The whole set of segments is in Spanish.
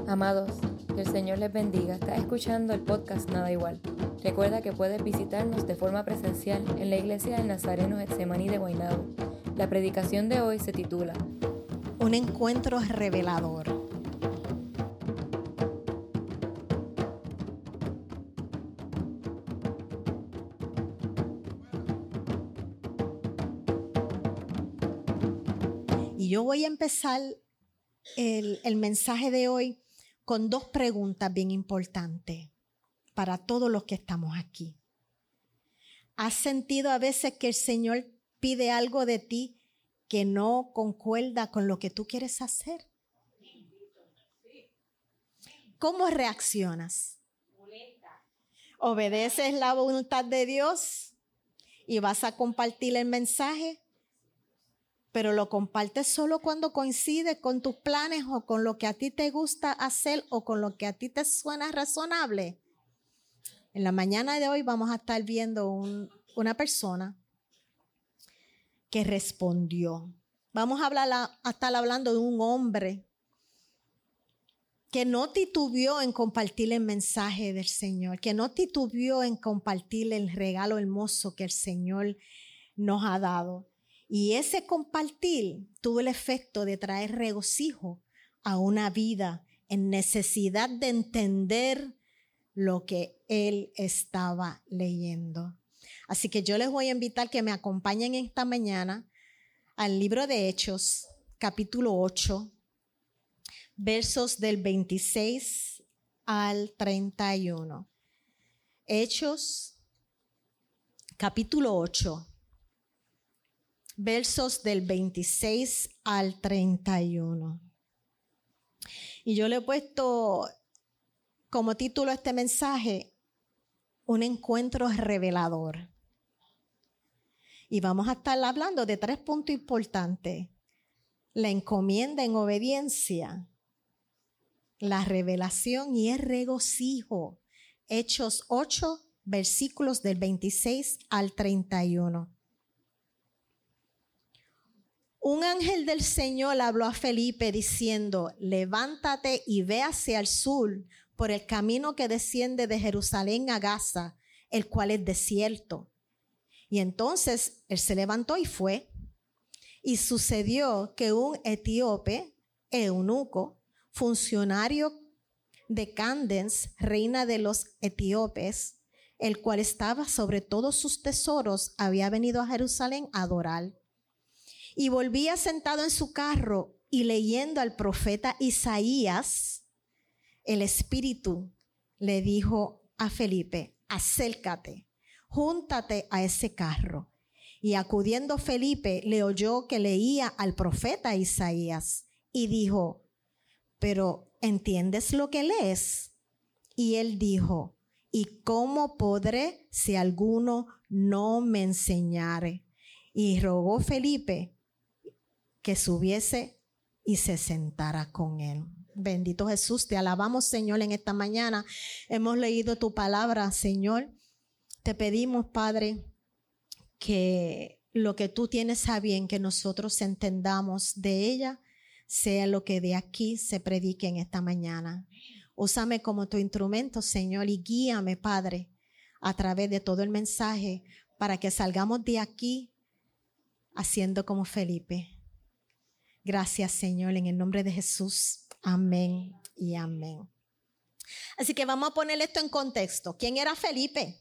Amados, que el Señor les bendiga. Estás escuchando el podcast Nada Igual. Recuerda que puedes visitarnos de forma presencial en la iglesia del Nazareno Getsemaní de Guaynabo. La predicación de hoy se titula Un encuentro revelador. Y yo voy a empezar el mensaje de hoy con dos preguntas bien importantes para todos los que estamos aquí. ¿Has sentido a veces que el Señor pide algo de ti que no concuerda con lo que tú quieres hacer? ¿Cómo reaccionas? ¿Obedeces la voluntad de Dios y vas a compartir el mensaje? Pero lo compartes solo cuando coincide con tus planes o con lo que a ti te gusta hacer o con lo que a ti te suena razonable. En la mañana de hoy vamos a estar viendo una persona que respondió. Vamos a estar hablando de un hombre que no titubeó en compartir el mensaje del Señor, que no titubeó en compartir el regalo hermoso que el Señor nos ha dado. Y ese compartir tuvo el efecto de traer regocijo a una vida en necesidad de entender lo que él estaba leyendo. Así que yo les voy a invitar que me acompañen esta mañana al libro de Hechos, capítulo 8, versos del 26 al 31. Hechos, capítulo 8. Versos del 26 al 31. Y yo le he puesto como título a este mensaje, un encuentro revelador. Y vamos a estar hablando de 3 puntos importantes. La encomienda en obediencia, la revelación y el regocijo. Hechos 8, versículos del 26 al 31. Un ángel del Señor habló a Felipe diciendo, levántate y ve hacia el sur por el camino que desciende de Jerusalén a Gaza, el cual es desierto. Y entonces él se levantó y fue. Y sucedió que un etíope, eunuco, funcionario de Candens, reina de los etíopes, el cual estaba sobre todos sus tesoros, había venido a Jerusalén a adorar. Y volvía sentado en su carro y leyendo al profeta Isaías, el Espíritu le dijo a Felipe, acércate, júntate a ese carro. Y acudiendo Felipe le oyó que leía al profeta Isaías y dijo, pero ¿entiendes lo que lees? Y él dijo, ¿y cómo podré si alguno no me enseñare? Y rogó Felipe que subiese y se sentara con él. Bendito Jesús, te alabamos, Señor, en esta mañana. Hemos leído tu palabra, Señor. Te pedimos, Padre, que lo que tú tienes a bien que nosotros entendamos de ella sea lo que de aquí se predique en esta mañana. Úsame como tu instrumento, Señor, y guíame, Padre, a través de todo el mensaje para que salgamos de aquí haciendo como Felipe. Gracias, Señor, en el nombre de Jesús. Amén y amén. Así que vamos a poner esto en contexto. ¿Quién era Felipe?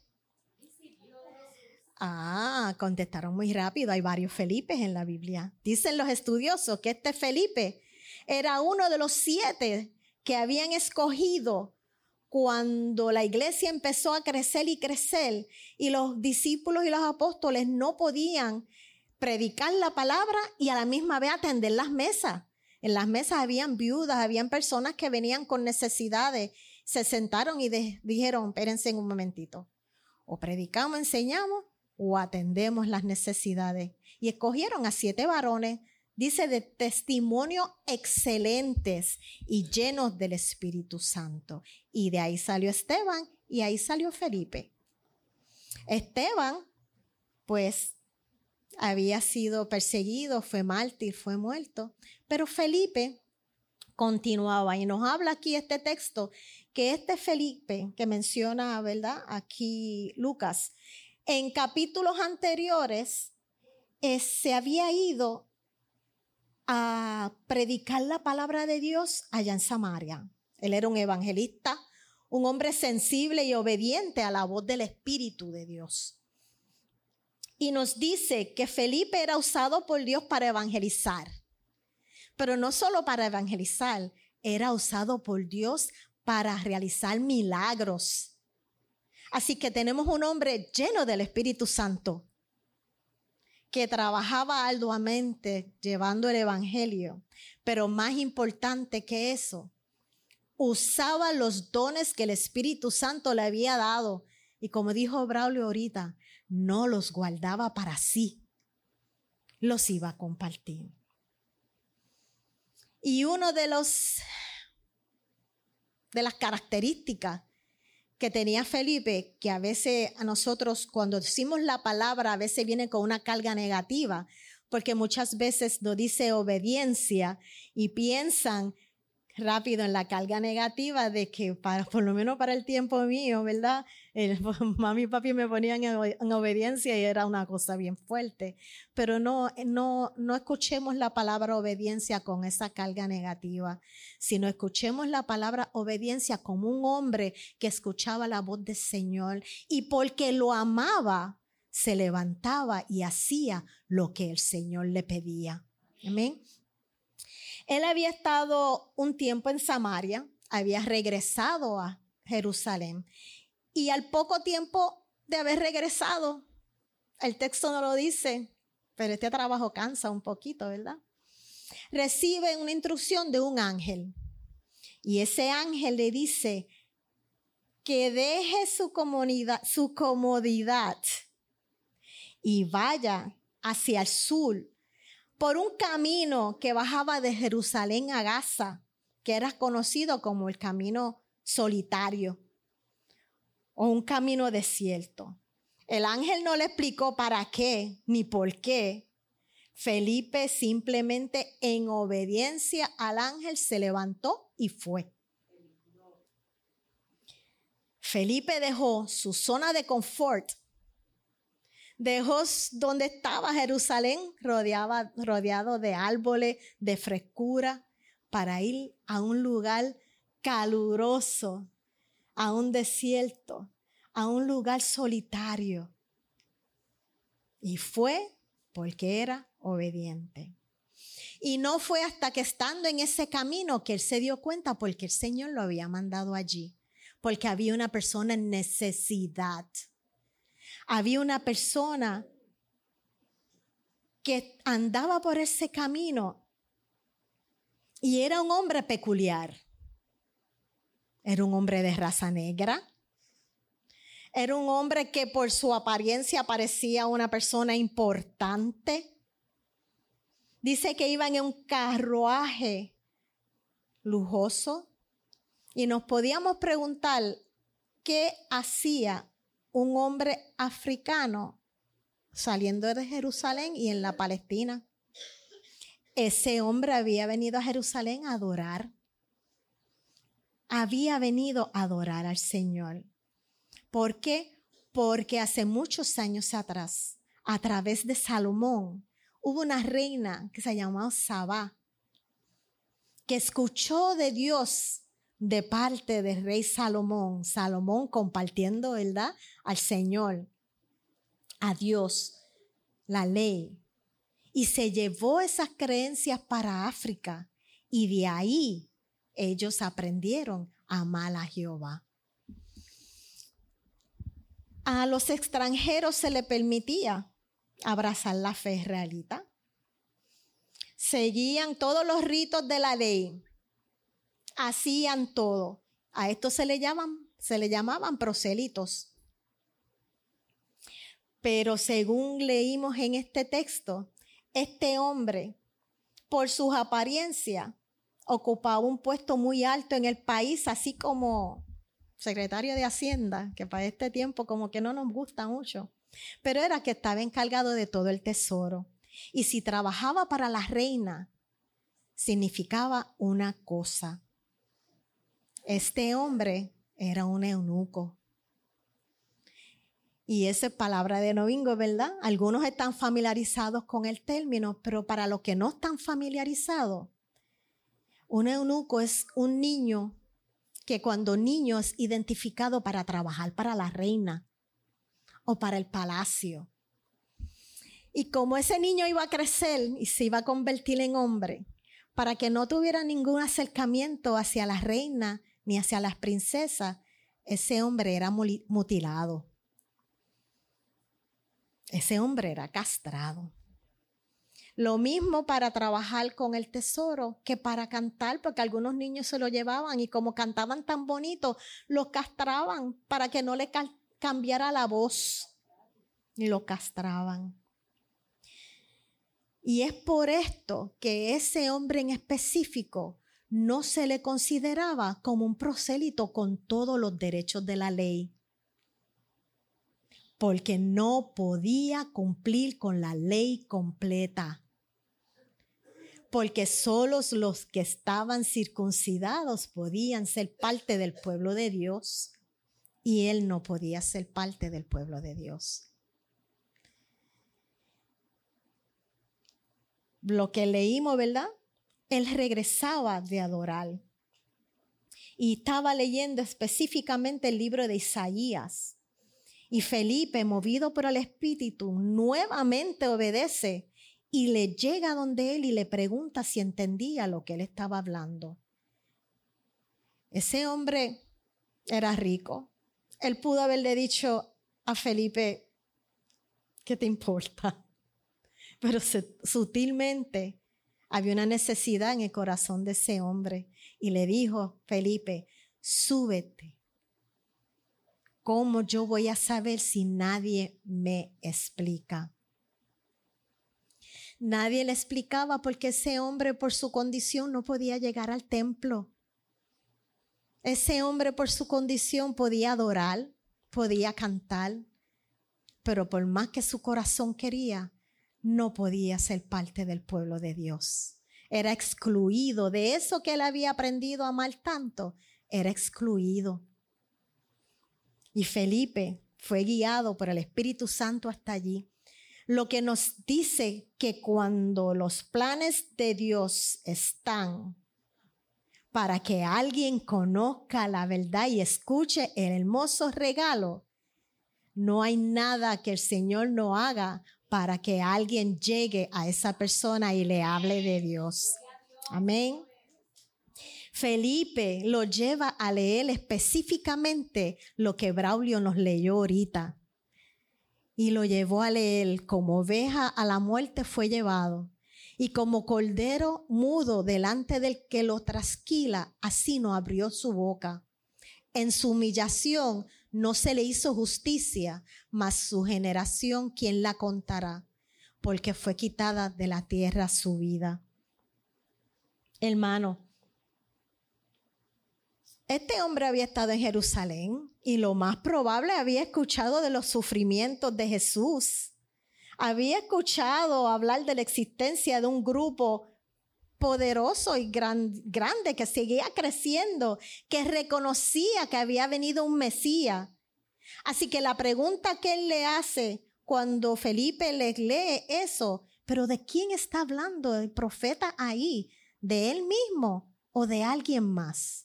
Contestaron muy rápido. Hay varios Felipes en la Biblia. Dicen los estudiosos que este Felipe era uno de los 7 que habían escogido cuando la iglesia empezó a crecer y crecer y los discípulos y los apóstoles no podían predicar la palabra y a la misma vez atender las mesas. En las mesas habían viudas, habían personas que venían con necesidades. Se sentaron y dijeron, espérense un momentito. O predicamos, enseñamos o atendemos las necesidades. Y escogieron a 7 varones, dice, de testimonio excelentes y llenos del Espíritu Santo. Y de ahí salió Esteban y ahí salió Felipe. Esteban, pues, había sido perseguido, fue mártir, fue muerto. Pero Felipe continuaba. Y nos habla aquí este texto que este Felipe que menciona, ¿verdad? Aquí Lucas, en capítulos anteriores se había ido a predicar la palabra de Dios allá en Samaria. Él era un evangelista, un hombre sensible y obediente a la voz del Espíritu de Dios. Y nos dice que Felipe era usado por Dios para evangelizar. Pero no solo para evangelizar, era usado por Dios para realizar milagros. Así que tenemos un hombre lleno del Espíritu Santo que trabajaba arduamente llevando el evangelio, pero más importante que eso, usaba los dones que el Espíritu Santo le había dado. Y como dijo Braulio ahorita, no los guardaba para sí, los iba a compartir. Y uno de las características que tenía Felipe, que a veces a nosotros cuando decimos la palabra a veces viene con una carga negativa, porque muchas veces nos dice obediencia y piensan rápido en la carga negativa de que por lo menos para el tiempo mío, ¿verdad? Mami y papi me ponían en obediencia y era una cosa bien fuerte. Pero no escuchemos la palabra obediencia con esa carga negativa, sino escuchemos la palabra obediencia como un hombre que escuchaba la voz del Señor y porque lo amaba, se levantaba y hacía lo que el Señor le pedía. Amén. Él había estado un tiempo en Samaria, había regresado a Jerusalén y al poco tiempo de haber regresado, el texto no lo dice, pero este trabajo cansa un poquito, ¿verdad? Recibe una instrucción de un ángel y ese ángel le dice que deje su comodidad y vaya hacia el sur por un camino que bajaba de Jerusalén a Gaza, que era conocido como el camino solitario o un camino desierto. El ángel no le explicó para qué ni por qué. Felipe simplemente en obediencia al ángel se levantó y fue. Felipe dejó su zona de confort. Dejó donde estaba Jerusalén, rodeado de árboles, de frescura, para ir a un lugar caluroso, a un desierto, a un lugar solitario. Y fue porque era obediente. Y no fue hasta que estando en ese camino que él se dio cuenta porque el Señor lo había mandado allí, porque había una persona en necesidad. Había una persona que andaba por ese camino y era un hombre peculiar. Era un hombre de raza negra. Era un hombre que por su apariencia parecía una persona importante. Dice que iba en un carruaje lujoso y nos podíamos preguntar qué hacía un hombre africano saliendo de Jerusalén y en la Palestina. Ese hombre había venido a Jerusalén a adorar. Había venido a adorar al Señor. ¿Por qué? Porque hace muchos años atrás, a través de Salomón, hubo una reina que se llamaba Sabá, que escuchó de Dios de parte del rey Salomón compartiendo, ¿verdad?, al Señor, a Dios, la ley. Y se llevó esas creencias para África y de ahí ellos aprendieron a amar a Jehová. A los extranjeros se les permitía abrazar la fe israelita. Seguían todos los ritos de la ley. Hacían todo. A esto se le llamaban prosélitos. Pero según leímos en este texto, este hombre, por sus apariencias, ocupaba un puesto muy alto en el país, así como secretario de Hacienda, que para este tiempo como que no nos gusta mucho, pero era que estaba encargado de todo el tesoro. Y si trabajaba para la reina, significaba una cosa. Este hombre era un eunuco. Y esa es palabra de novingo, ¿verdad? Algunos están familiarizados con el término, pero para los que no están familiarizados, un eunuco es un niño que cuando niño es identificado para trabajar para la reina o para el palacio. Y como ese niño iba a crecer y se iba a convertir en hombre, para que no tuviera ningún acercamiento hacia la reina ni hacia las princesas, ese hombre era mutilado. Ese hombre era castrado. Lo mismo para trabajar con el tesoro que para cantar, porque algunos niños se lo llevaban y como cantaban tan bonito, los castraban para que no le cambiara la voz y lo castraban. Y es por esto que ese hombre en específico no se le consideraba como un prosélito con todos los derechos de la ley, porque no podía cumplir con la ley completa. Porque solo los que estaban circuncidados podían ser parte del pueblo de Dios y él no podía ser parte del pueblo de Dios. Lo que leímos, ¿verdad? Él regresaba de adorar y estaba leyendo específicamente el libro de Isaías. Y Felipe, movido por el Espíritu, nuevamente obedece y le llega donde él y le pregunta si entendía lo que él estaba hablando. Ese hombre era rico. Él pudo haberle dicho a Felipe, ¿qué te importa? Pero sutilmente había una necesidad en el corazón de ese hombre y le dijo, Felipe, súbete. ¿Cómo yo voy a saber si nadie me explica? Nadie le explicaba porque ese hombre por su condición no podía llegar al templo. Ese hombre por su condición podía adorar, podía cantar, pero por más que su corazón quería, no podía ser parte del pueblo de Dios. Era excluido de eso que él había aprendido a amar tanto, era excluido. Y Felipe fue guiado por el Espíritu Santo hasta allí. Lo que nos dice que cuando los planes de Dios están para que alguien conozca la verdad y escuche el hermoso regalo, no hay nada que el Señor no haga para que alguien llegue a esa persona y le hable de Dios. Amén. Felipe lo lleva a leer específicamente lo que Braulio nos leyó ahorita. Y lo llevó a leer, como oveja a la muerte fue llevado. Y como cordero mudo delante del que lo trasquila, así no abrió su boca. En su humillación no se le hizo justicia, mas su generación, ¿quién la contará? Porque fue quitada de la tierra su vida. Hermano, este hombre había estado en Jerusalén y lo más probable había escuchado de los sufrimientos de Jesús. Había escuchado hablar de la existencia de un grupo poderoso y grande que seguía creciendo, que reconocía que había venido un Mesías. Así que la pregunta que él le hace cuando Felipe le lee eso, ¿pero de quién está hablando el profeta ahí? ¿De él mismo o de alguien más?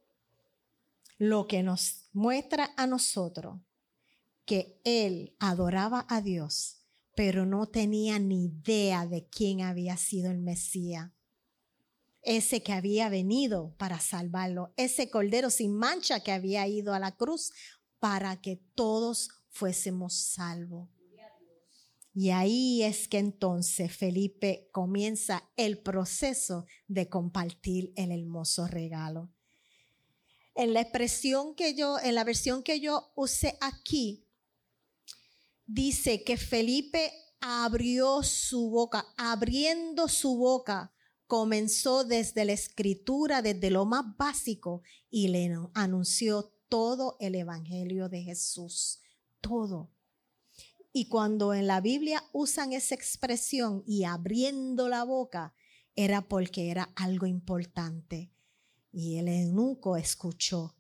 Lo que nos muestra a nosotros que él adoraba a Dios, pero no tenía ni idea de quién había sido el Mesías. Ese que había venido para salvarlo, ese cordero sin mancha que había ido a la cruz para que todos fuésemos salvos. Y ahí es que entonces Felipe comienza el proceso de compartir el hermoso regalo. En la versión que yo usé aquí, dice que Felipe abrió su boca, abriendo su boca, comenzó desde la escritura, desde lo más básico, y le anunció todo el evangelio de Jesús, todo. Y cuando en la Biblia usan esa expresión y abriendo la boca, era porque era algo importante. Y el eunuco escuchó.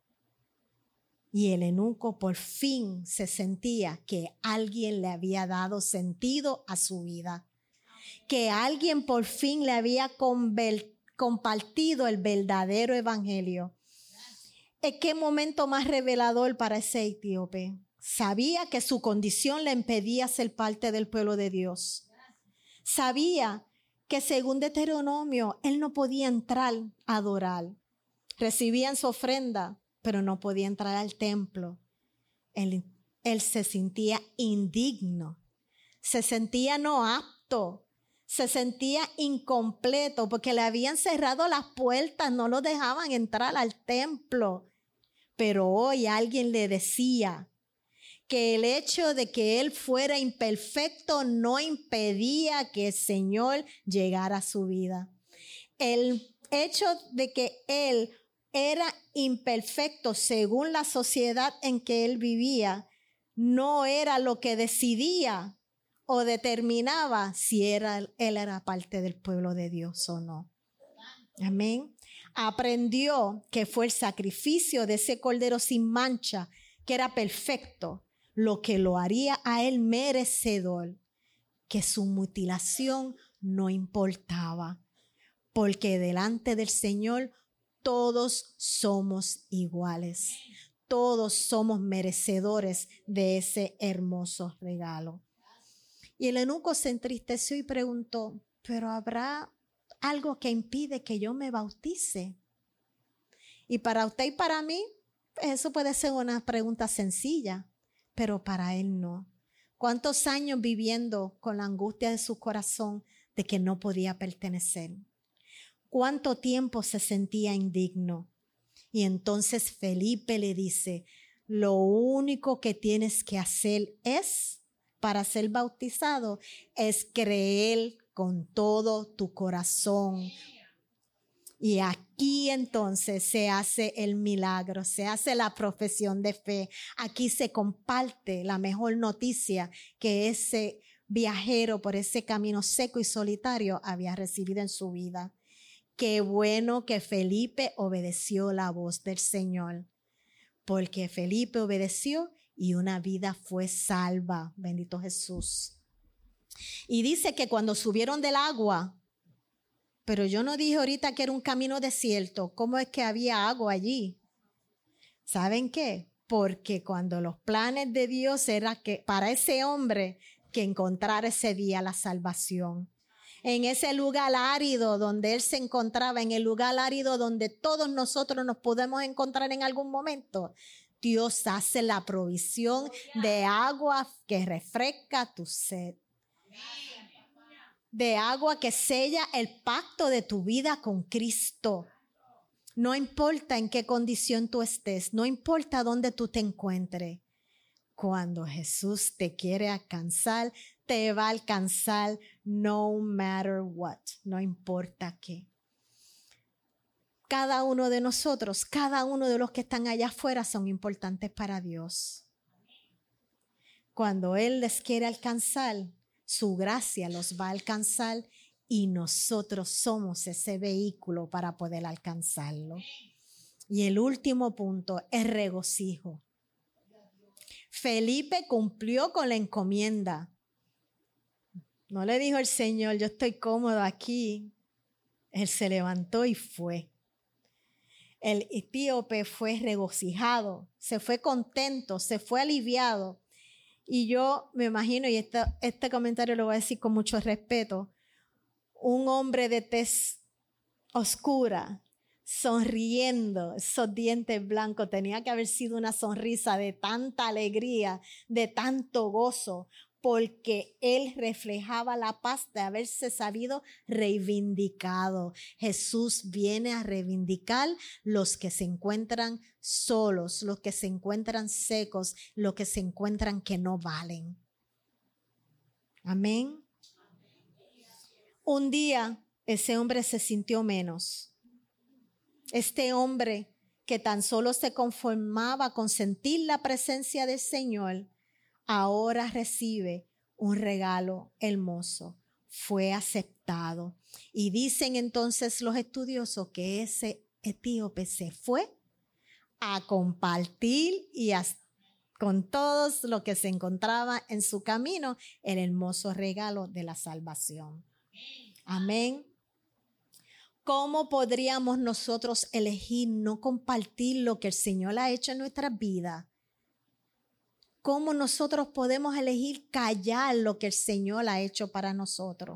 Y el eunuco por fin se sentía que alguien le había dado sentido a su vida. Que alguien por fin le había compartido el verdadero evangelio. ¿Qué momento más revelador para ese etíope? Sabía que su condición le impedía ser parte del pueblo de Dios. Sabía que según Deuteronomio, él no podía entrar a adorar. Recibían su ofrenda, pero no podía entrar al templo. Él se sentía indigno, se sentía no apto, se sentía incompleto porque le habían cerrado las puertas, no lo dejaban entrar al templo. Pero hoy alguien le decía que el hecho de que él fuera imperfecto no impedía que el Señor llegara a su vida. El hecho de que él era imperfecto según la sociedad en que él vivía no era lo que decidía o determinaba si él era parte del pueblo de Dios o no. Amén. Aprendió que fue el sacrificio de ese cordero sin mancha, que era perfecto, lo que lo haría a él merecedor, que su mutilación no importaba, porque delante del Señor todos somos iguales. Todos somos merecedores de ese hermoso regalo. Y el eunuco se entristeció y preguntó, ¿pero habrá algo que impide que yo me bautice? Y para usted y para mí, eso puede ser una pregunta sencilla, pero para él no. ¿Cuántos años viviendo con la angustia de su corazón de que no podía pertenecer? ¿Cuánto tiempo se sentía indigno? Y entonces Felipe le dice, lo único que tienes que hacer para ser bautizado, es creer con todo tu corazón. Y aquí entonces se hace el milagro, se hace la profesión de fe. Aquí se comparte la mejor noticia que ese viajero por ese camino seco y solitario había recibido en su vida. Qué bueno que Felipe obedeció la voz del Señor, porque Felipe obedeció y una vida fue salva. Bendito Jesús. Y dice que cuando subieron del agua, pero yo no dije ahorita que era un camino desierto, ¿cómo es que había agua allí? ¿Saben qué? Porque cuando los planes de Dios era que para ese hombre que encontrara ese día la salvación. En ese lugar árido donde él se encontraba, en el lugar árido donde todos nosotros nos podemos encontrar en algún momento, Dios hace la provisión de agua que refresca tu sed. De agua que sella el pacto de tu vida con Cristo. No importa en qué condición tú estés, no importa dónde tú te encuentres. Cuando Jesús te quiere alcanzar, te va a alcanzar no matter what, no importa qué. Cada uno de nosotros, cada uno de los que están allá afuera son importantes para Dios. Cuando Él les quiere alcanzar, su gracia los va a alcanzar y nosotros somos ese vehículo para poder alcanzarlo. Y el último punto es regocijo. Felipe cumplió con la encomienda. No le dijo el Señor, yo estoy cómodo aquí. Él se levantó y fue. El etíope fue regocijado, se fue contento, se fue aliviado. Y yo me imagino, y este comentario lo voy a decir con mucho respeto, un hombre de tez oscura, sonriendo, esos dientes blancos, tenía que haber sido una sonrisa de tanta alegría, de tanto gozo, porque él reflejaba la paz de haberse sabido reivindicado. Jesús viene a reivindicar los que se encuentran solos, los que se encuentran secos, los que se encuentran que no valen. Amén. Un día ese hombre se sintió menos. Este hombre que tan solo se conformaba con sentir la presencia del Señor, ahora recibe un regalo hermoso. fue aceptado. Y dicen entonces los estudiosos que ese etíope se fue a compartir con todos los que se encontraba en su camino el hermoso regalo de la salvación. Amén. ¿Cómo podríamos nosotros elegir no compartir lo que el Señor ha hecho en nuestras vidas? ¿Cómo nosotros podemos elegir callar lo que el Señor ha hecho para nosotros?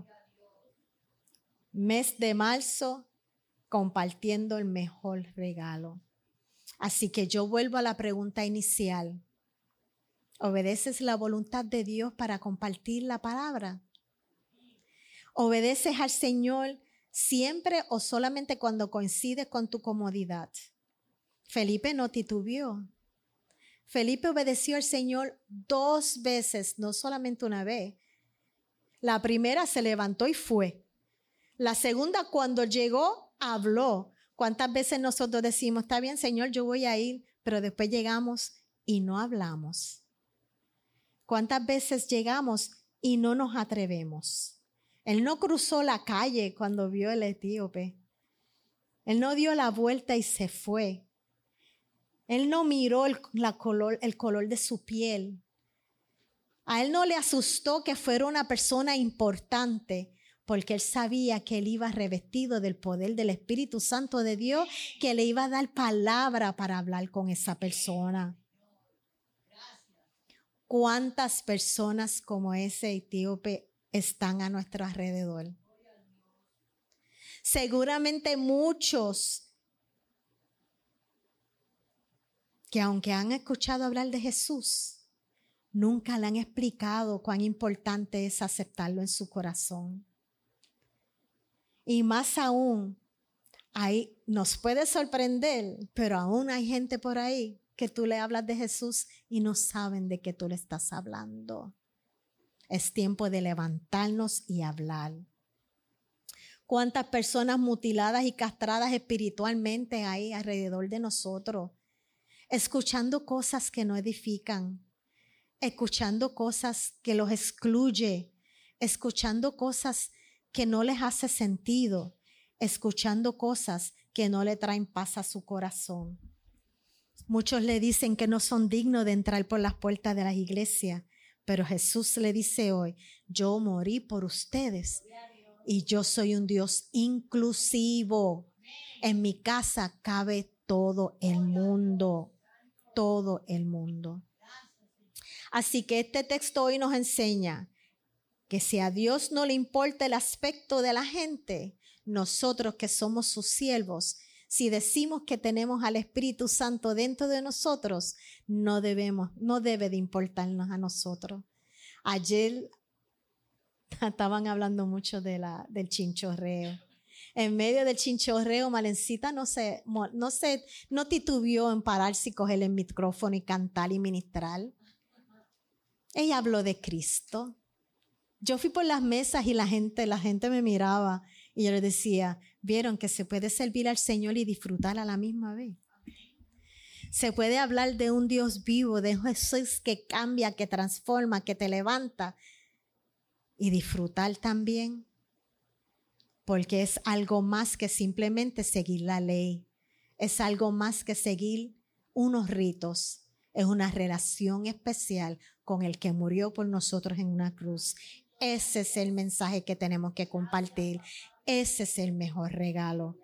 Mes de marzo, compartiendo el mejor regalo. Así que yo vuelvo a la pregunta inicial. ¿Obedeces la voluntad de Dios para compartir la palabra? ¿Obedeces al Señor siempre o solamente cuando coincide con tu comodidad? Felipe no titubeó. Felipe obedeció al Señor 2 veces, no solamente una vez. La primera se levantó y fue. La segunda, cuando llegó, habló. ¿Cuántas veces nosotros decimos, está bien, Señor, yo voy a ir, pero después llegamos y no hablamos? ¿Cuántas veces llegamos y no nos atrevemos? Él no cruzó la calle cuando vio al etíope. Él no dio la vuelta y se fue. Él no miró el color de su piel. A él no le asustó que fuera una persona importante, porque él sabía que él iba revestido del poder del Espíritu Santo de Dios, que le iba a dar palabra para hablar con esa persona. ¿Cuántas personas como ese etíope están a nuestro alrededor? Seguramente muchos que aunque han escuchado hablar de Jesús, nunca le han explicado cuán importante es aceptarlo en su corazón. Y más aún, ahí nos puede sorprender, pero aún hay gente por ahí que tú le hablas de Jesús y no saben de qué tú le estás hablando. Es tiempo de levantarnos y hablar. ¿Cuántas personas mutiladas y castradas espiritualmente hay alrededor de nosotros? Escuchando cosas que no edifican, escuchando cosas que los excluye, escuchando cosas que no les hace sentido, escuchando cosas que no le traen paz a su corazón. Muchos le dicen que no son dignos de entrar por las puertas de las iglesias, pero Jesús le dice hoy, yo morí por ustedes y yo soy un Dios inclusivo. En mi casa cabe todo el mundo. Todo el mundo. Así que este texto hoy nos enseña que si a Dios no le importa el aspecto de la gente, nosotros que somos sus siervos, si decimos que tenemos al Espíritu Santo dentro de nosotros, no debe de importarnos a nosotros. Ayer estaban hablando mucho del chinchorreo. En medio del chinchorreo, Malencita no titubeó en pararse y coger el micrófono y cantar y ministrar. Ella habló de Cristo. Yo fui por las mesas y la gente me miraba y yo le decía, ¿vieron que se puede servir al Señor y disfrutar a la misma vez? Se puede hablar de un Dios vivo, de Jesús que cambia, que transforma, que te levanta y disfrutar también. Porque es algo más que simplemente seguir la ley. Es algo más que seguir unos ritos. Es una relación especial con el que murió por nosotros en una cruz. Ese es el mensaje que tenemos que compartir. Ese es el mejor regalo.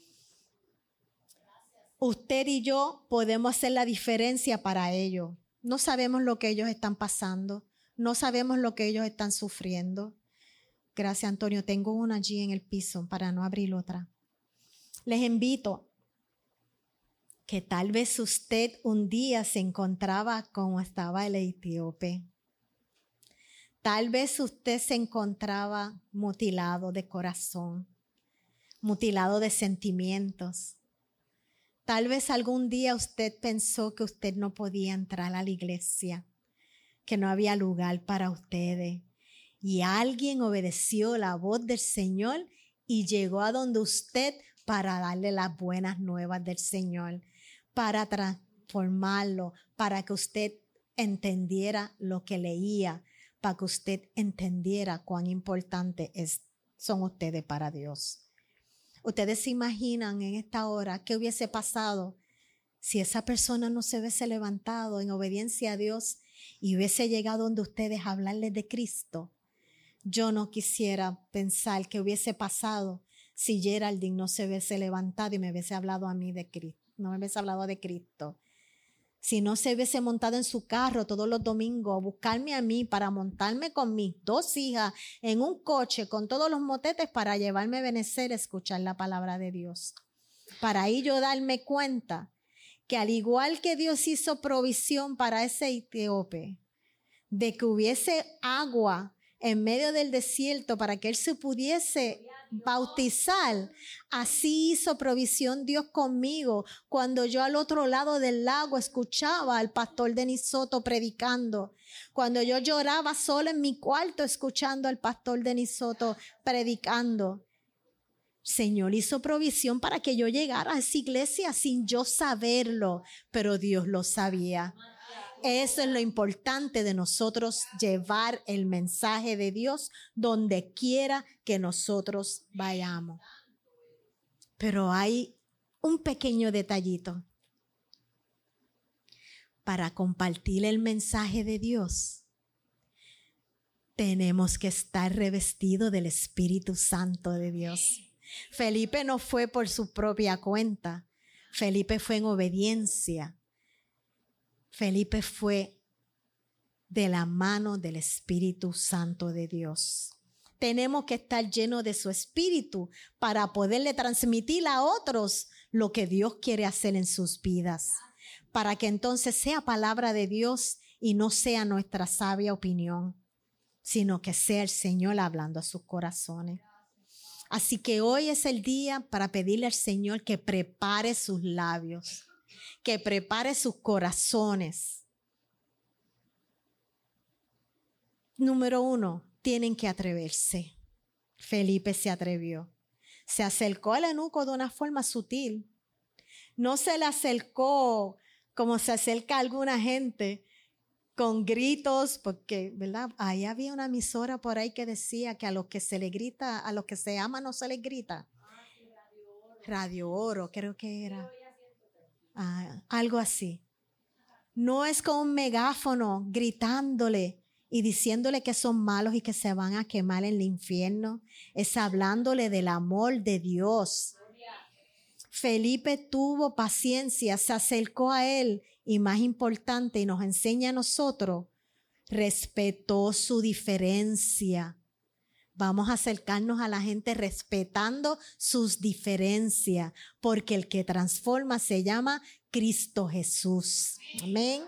Usted y yo podemos hacer la diferencia para ellos. No sabemos lo que ellos están pasando. No sabemos lo que ellos están sufriendo. Gracias, Antonio. Tengo una allí en el piso para no abrir otra. Les invito que tal vez usted un día se encontraba como estaba el etíope. Tal vez usted se encontraba mutilado de corazón, mutilado de sentimientos. Tal vez algún día usted pensó que usted no podía entrar a la iglesia, que no había lugar para ustedes. Y alguien obedeció la voz del Señor y llegó a donde usted para darle las buenas nuevas del Señor, para transformarlo, para que usted entendiera lo que leía, para que usted entendiera cuán importante son ustedes para Dios. Ustedes se imaginan en esta hora qué hubiese pasado si esa persona no se hubiese levantado en obediencia a Dios y hubiese llegado donde ustedes a hablarles de Cristo. Yo no quisiera pensar qué hubiese pasado si Geraldine no se hubiese levantado y me hubiese hablado a mí de Cristo. No me hubiese hablado de Cristo. Si no se hubiese montado en su carro todos los domingos a buscarme a mí para montarme con mis 2 hijas en un coche con todos los motetes para llevarme a Benecer a escuchar la palabra de Dios. Para ahí yo darme cuenta que al igual que Dios hizo provisión para ese etíope, de que hubiese agua en medio del desierto para que él se pudiese bautizar, así hizo provisión Dios conmigo cuando yo al otro lado del lago escuchaba al pastor Denis Soto predicando, cuando yo lloraba sola en mi cuarto escuchando al pastor Denis Soto predicando. Señor hizo provisión para que yo llegara a esa iglesia sin yo saberlo, pero Dios lo sabía. Eso es lo importante de nosotros, llevar el mensaje de Dios donde quiera que nosotros vayamos. Pero hay un pequeño detallito. Para compartir el mensaje de Dios, tenemos que estar revestidos del Espíritu Santo de Dios. Felipe no fue por su propia cuenta. Felipe fue en obediencia. Felipe fue de la mano del Espíritu Santo de Dios. Tenemos que estar llenos de su Espíritu para poderle transmitir a otros lo que Dios quiere hacer en sus vidas. Para que entonces sea palabra de Dios y no sea nuestra sabia opinión, sino que sea el Señor hablando a sus corazones. Así que hoy es el día para pedirle al Señor que prepare sus labios, que prepare sus corazones. Número 1, tienen que atreverse. Felipe se atrevió. Se acercó al eunuco de una forma sutil. No se le acercó como se acerca a alguna gente con gritos, porque, ¿verdad? Ahí había una emisora por ahí que decía que a los que se le grita, a los que se ama no se les grita. Radio Oro, creo que era. Algo así. No es con un megáfono gritándole y diciéndole que son malos y que se van a quemar en el infierno. Es hablándole del amor de Dios. Felipe tuvo paciencia, se acercó a él y más importante, y nos enseña a nosotros, respetó su diferencia. Vamos a acercarnos a la gente respetando sus diferencias, porque el que transforma se llama Cristo Jesús. Amén.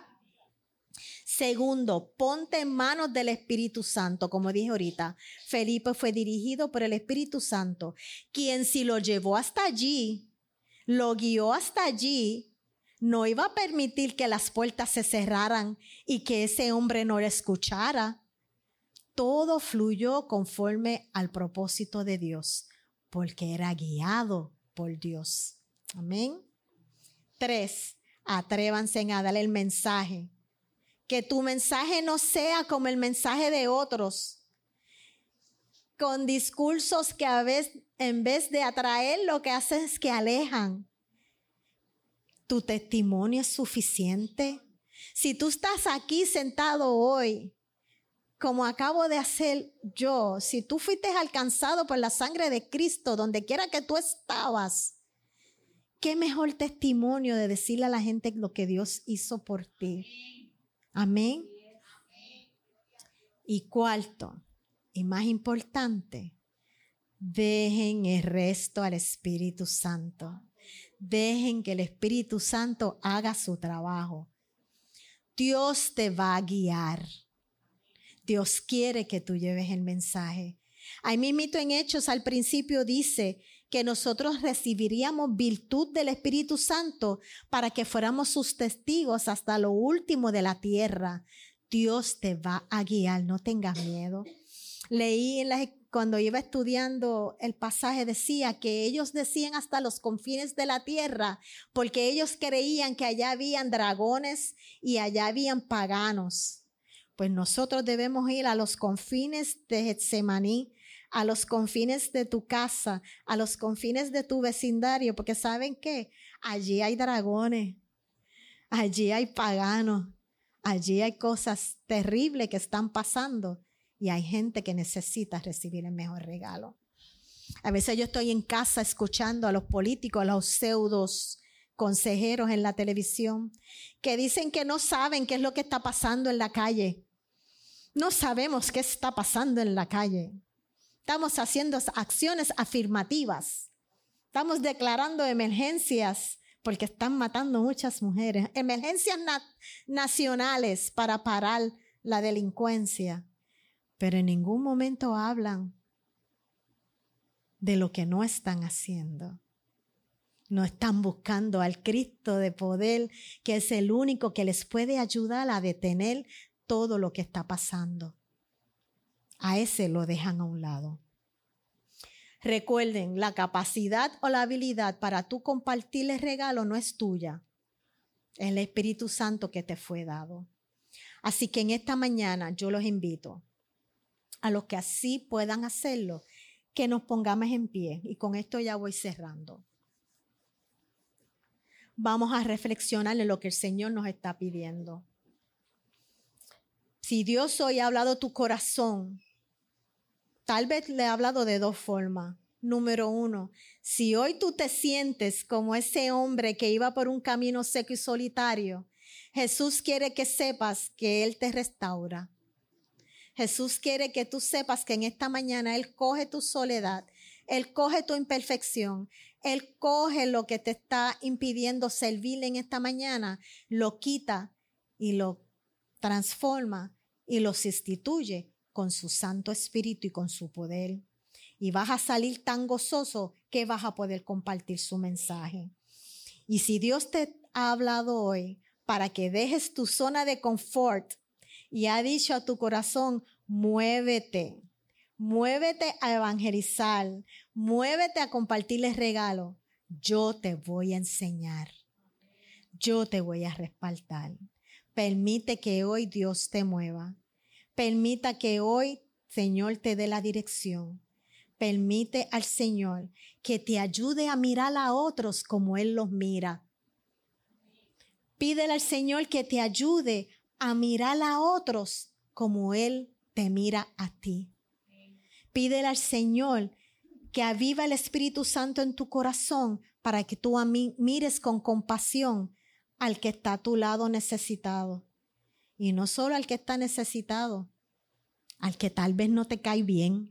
Segundo, ponte en manos del Espíritu Santo. Como dije ahorita, Felipe fue dirigido por el Espíritu Santo, quien si lo llevó hasta allí, lo guió hasta allí, no iba a permitir que las puertas se cerraran y que ese hombre no le escuchara. Todo fluyó conforme al propósito de Dios, porque era guiado por Dios. Amén. 3, atrévanse a darle el mensaje. Que tu mensaje no sea como el mensaje de otros, con discursos que a veces, en vez de atraer, lo que hacen es que alejan. ¿Tu testimonio es suficiente? Si tú estás aquí sentado hoy, como acabo de hacer yo, si tú fuiste alcanzado por la sangre de Cristo, donde quiera que tú estabas, qué mejor testimonio de decirle a la gente lo que Dios hizo por ti. Amén. Y cuarto, y más importante, dejen el resto al Espíritu Santo. Dejen que el Espíritu Santo haga su trabajo. Dios te va a guiar. Dios quiere que tú lleves el mensaje. Ahí mismito en Hechos al principio dice que nosotros recibiríamos virtud del Espíritu Santo para que fuéramos sus testigos hasta lo último de la tierra. Dios te va a guiar, no tengas miedo. Leí cuando iba estudiando el pasaje, decía que ellos decían hasta los confines de la tierra, porque ellos creían que allá habían dragones y allá habían paganos. Pues nosotros debemos ir a los confines de Getsemaní, a los confines de tu casa, a los confines de tu vecindario, porque ¿saben qué? Allí hay dragones, allí hay paganos, allí hay cosas terribles que están pasando y hay gente que necesita recibir el mejor regalo. A veces yo estoy en casa escuchando a los políticos, a los pseudos consejeros en la televisión, que dicen que no saben qué es lo que está pasando en la calle. No sabemos qué está pasando en la calle. Estamos haciendo acciones afirmativas. Estamos declarando emergencias porque están matando muchas mujeres. Emergencias nacionales para parar la delincuencia. Pero en ningún momento hablan de lo que no están haciendo. No están buscando al Cristo de poder, que es el único que les puede ayudar a detener todo lo que está pasando. A ese lo dejan a un lado. Recuerden, la capacidad o la habilidad para tú compartir el regalo no es tuya. Es el Espíritu Santo que te fue dado. Así que en esta mañana yo los invito a los que así puedan hacerlo, que nos pongamos en pie. Y con esto ya voy cerrando. Vamos a reflexionar en lo que el Señor nos está pidiendo. Si Dios hoy ha hablado tu corazón, tal vez le ha hablado de dos formas. Número 1, si hoy tú te sientes como ese hombre que iba por un camino seco y solitario, Jesús quiere que sepas que Él te restaura. Jesús quiere que tú sepas que en esta mañana Él coge tu soledad, Él coge tu imperfección, Él coge lo que te está impidiendo servirle en esta mañana, lo quita y lo transforma y lo sustituye con su Santo Espíritu y con su poder. Y vas a salir tan gozoso que vas a poder compartir su mensaje. Y si Dios te ha hablado hoy para que dejes tu zona de confort y ha dicho a tu corazón, muévete a evangelizar, muévete a compartirles regalos, yo te voy a enseñar, yo te voy a respaldar. Permite que hoy Dios te mueva. Permita que hoy, Señor, te dé la dirección. Permite al Señor que te ayude a mirar a otros como Él los mira. Pídele al Señor que te ayude a mirar a otros como Él te mira a ti. Pídele al Señor que aviva el Espíritu Santo en tu corazón para que tú mires con compasión al que está a tu lado necesitado. Y no solo al que está necesitado, al que tal vez no te cae bien,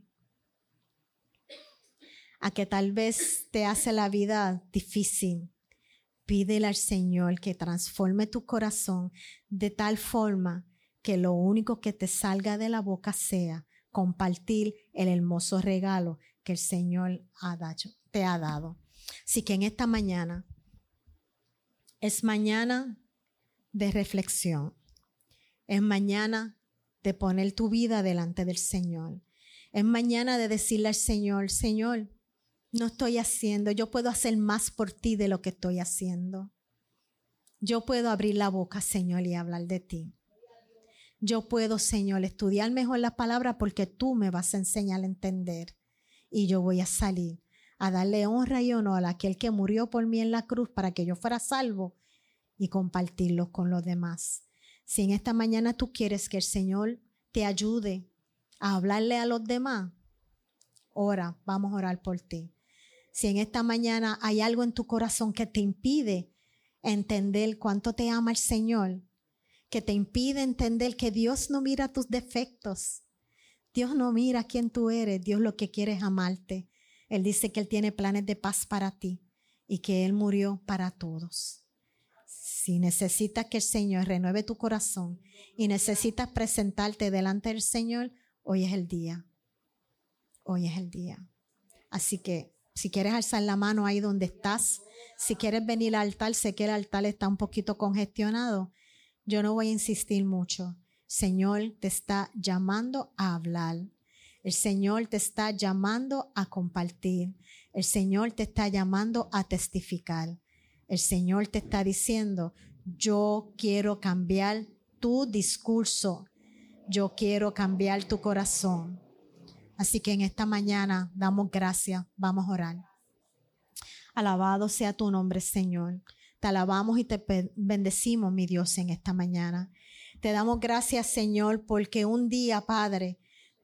a que tal vez te hace la vida difícil. Pídele al Señor que transforme tu corazón de tal forma que lo único que te salga de la boca sea compartir el hermoso regalo que el Señor te ha dado. Así que en esta mañana es mañana de reflexión. Es mañana de poner tu vida delante del Señor. Es mañana de decirle al Señor, Señor, no estoy haciendo, yo puedo hacer más por ti de lo que estoy haciendo. Yo puedo abrir la boca, Señor, y hablar de ti. Yo puedo, Señor, estudiar mejor la palabra porque tú me vas a enseñar a entender. Y yo voy a salir a darle honra y honor a aquel que murió por mí en la cruz para que yo fuera salvo y compartirlo con los demás. Si en esta mañana tú quieres que el Señor te ayude a hablarle a los demás, ora, vamos a orar por ti. Si en esta mañana hay algo en tu corazón que te impide entender cuánto te ama el Señor, que te impide entender que Dios no mira tus defectos, Dios no mira quién tú eres, Dios lo que quiere es amarte. Él dice que Él tiene planes de paz para ti y que Él murió para todos. Si necesitas que el Señor renueve tu corazón y necesitas presentarte delante del Señor, hoy es el día. Hoy es el día. Así que si quieres alzar la mano ahí donde estás, si quieres venir al altar, sé que el altar está un poquito congestionado. Yo no voy a insistir mucho. Señor te está llamando a hablar. El Señor te está llamando a compartir. El Señor te está llamando a testificar. El Señor te está diciendo, yo quiero cambiar tu discurso. Yo quiero cambiar tu corazón. Así que en esta mañana damos gracias. Vamos a orar. Alabado sea tu nombre, Señor. Te alabamos y te bendecimos, mi Dios, en esta mañana. Te damos gracias, Señor, porque un día, Padre,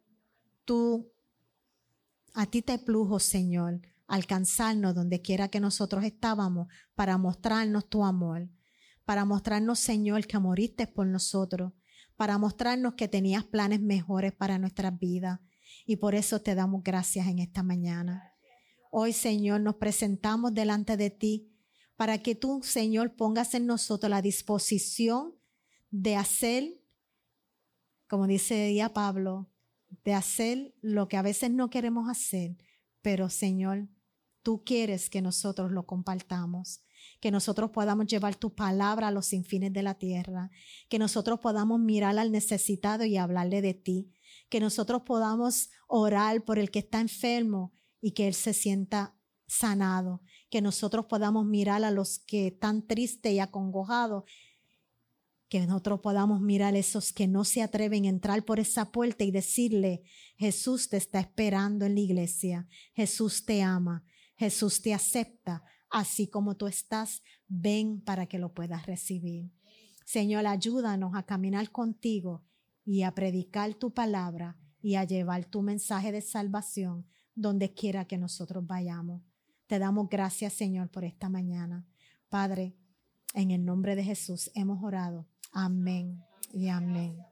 a ti te plujo, Señor, alcanzarnos donde quiera que nosotros estábamos para mostrarnos tu amor, para mostrarnos, Señor, que moriste por nosotros, para mostrarnos que tenías planes mejores para nuestras vidas. Y por eso te damos gracias en esta mañana. Hoy, Señor, nos presentamos delante de ti para que tú, Señor, pongas en nosotros la disposición de hacer, como dice Pablo, de hacer lo que a veces no queremos hacer, pero, Señor, tú quieres que nosotros lo compartamos, que nosotros podamos llevar tu palabra a los confines de la tierra, que nosotros podamos mirar al necesitado y hablarle de ti, que nosotros podamos orar por el que está enfermo y que él se sienta sanado, que nosotros podamos mirar a los que están tristes y acongojados, que nosotros podamos mirar a esos que no se atreven a entrar por esa puerta y decirle: Jesús te está esperando en la iglesia, Jesús te ama, Jesús te acepta, así como tú estás, ven para que lo puedas recibir. Señor, ayúdanos a caminar contigo y a predicar tu palabra y a llevar tu mensaje de salvación donde quiera que nosotros vayamos. Te damos gracias, Señor, por esta mañana. Padre, en el nombre de Jesús hemos orado. Amén y amén.